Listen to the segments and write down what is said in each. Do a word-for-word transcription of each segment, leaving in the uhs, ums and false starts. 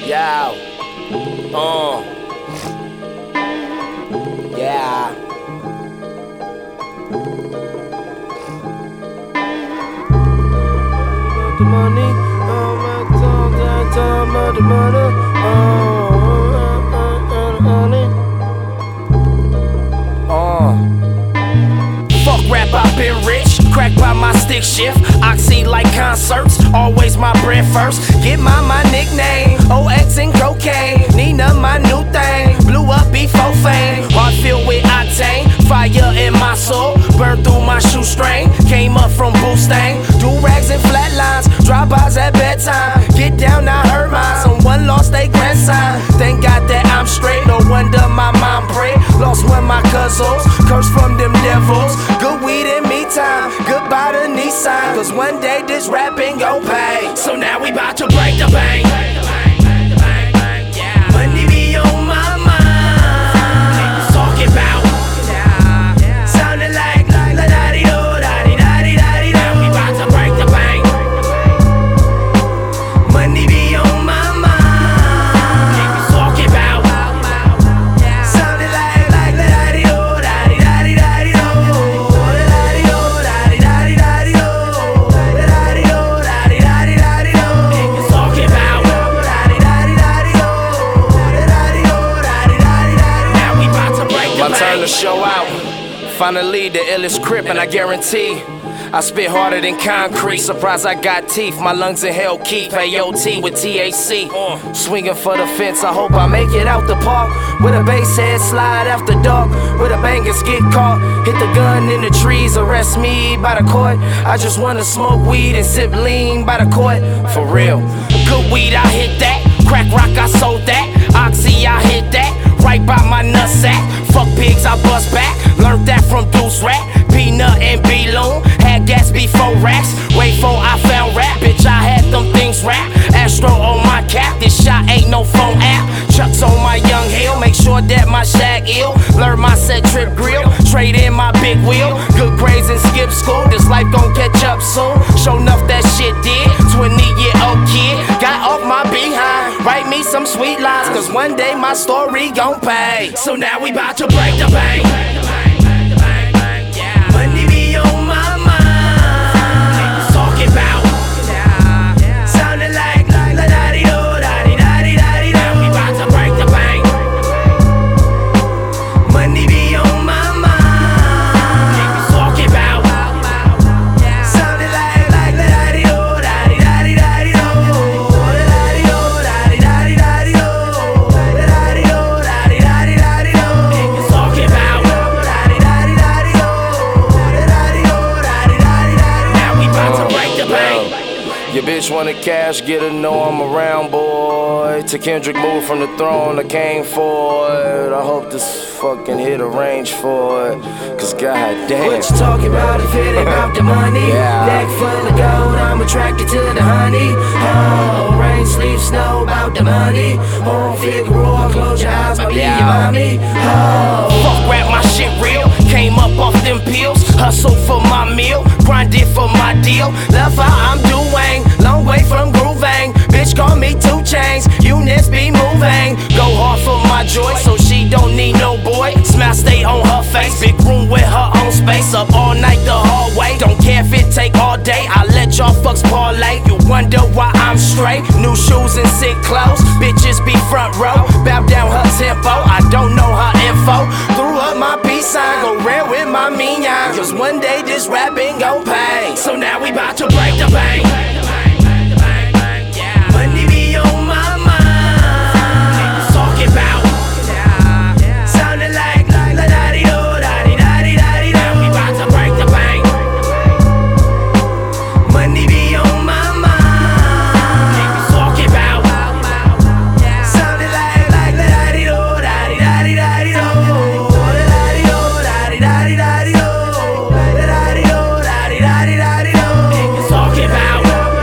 Yeah. Uh. Yeah. The money, oh my time, time, time, the money, oh, honey. Uh. Fuck rap, I've been rich. Crack by my stick shift. Oxy like concerts. Always my bread first. Get my my nickname. O X and cocaine. Nina my new thing. Blew up before fame. Heart filled with octane. Fire in my soul. Burned through my shoestring. Came up from Boostang. Do rags and flatlines. Drive-bys at bedtime. Get down, I heard mine. Someone lost their grandson. Thank God that I'm straight. No wonder my mom prayed. Lost one of my cousins. Cursed from them devils. Good weed and me time. Goodbye to Nissan. Cause one day this rapping gon' pay. So now we bout to break the bank. Money be on my mind. Talking about sounding like la da di do da di da di da di. Now we bout to break the bank. Money be on my mind. Talking about sounding like like la da di do da di da di da di do. La da di do da di da di da di do. La da di do da di da di da di do. Talking about da di da di da di do. La da di do da di da di da di. Now we bout to break the bank. My turn to show out. Finally, the illest crip, and I guarantee I spit harder than concrete. Surprised I got teeth, my lungs in hell keep A O T with T H C. Swinging for the fence, I hope I make it out the park. With a bass head slide after dark. With a bangers get caught. Hit the gun in the trees, arrest me by the court. I just wanna smoke weed and sip lean by the court. For real. Good weed, I hit that. Crack rock, I sold that. Oxy, I hit that. Right by my nutsack. Fuck pigs, I bust back. Learned that from Deuce Rat. Peanut and B-Loon. Had gas before racks. Wait for I found rap. Bitch, I had them things rap. Astro on my cap. This shot ain't no phone app. Chucks on my young hill. Make sure that my shag ill. Learn my set trip grill. Trade in my big wheel. Good grades and skip school. This life gon' catch up soon. Show enough that shit did. twenty year old kid. Got off my behind. Write me some sweet lines. Cause one day my story gon' pay. So now we bout to break the bank. Money be on my mind. Talking about sounding like la da di do da di da di da di. Now we bout to break the bank. Money be on my mind. Talking about sounding like like la da di do da di da di da di do. La da di do da di da di da di do. La da di do da di da di da di do. Talking about da di da di da di do. Your bitch wanna cash, get her, know I'm around, boy. To Kendrick, move from the throne, I came for it. I hope this fucking hit a range for it. Cause goddamn. What you talking about if it ain't about the money? Yeah. Neck full of gold, I'm attracted to the honey. Oh, rain, sleep, snow, about the money. Home, Figueroa, close your eyes, I'll be yeah. your mommy. Oh, fuck rap, my shit real. Came up off them pills. Hustle for my meal, grinded for my deal. Love how I'm doing, long way from grooving. Bitch call me two chains, units be moving. Go hard for my joy, so she don't need no boy. Smile stay on her face, big room with her own space. Up all night the hallway, don't care if it take all day. I let y'all fucks parlay, you wonder why I'm straight. New shoes and sick clothes, bitches be front row. Bow down her tempo, I don't know her info. Threw up my peace sign, go rare with my minion. Cause one day this rapping gon' pay. So now we bout to break the bank. Money be on my mind. Talking about sounding like la da di do da di da di da di. Now we bout to break the bank. Money be on my mind. Talking about sounding like like la da di do da di da di da di do. La da di do da di da di da di do. La da di do da di da di da di do. Talking about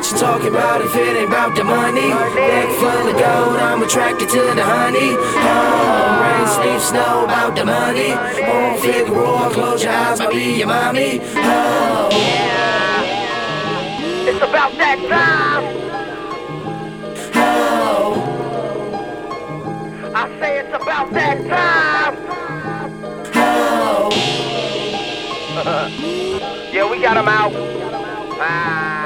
what you talking about if it ain't about the money? Neck full of gold, I'm attracted to the honey. Oh, rain, sleep, snow, about the money. Home Figueroa, close your eyes, might be your mommy. Oh, Yeah, it's about that time. oh, I say it's about that time. oh. Yeah, we got him out. Ah.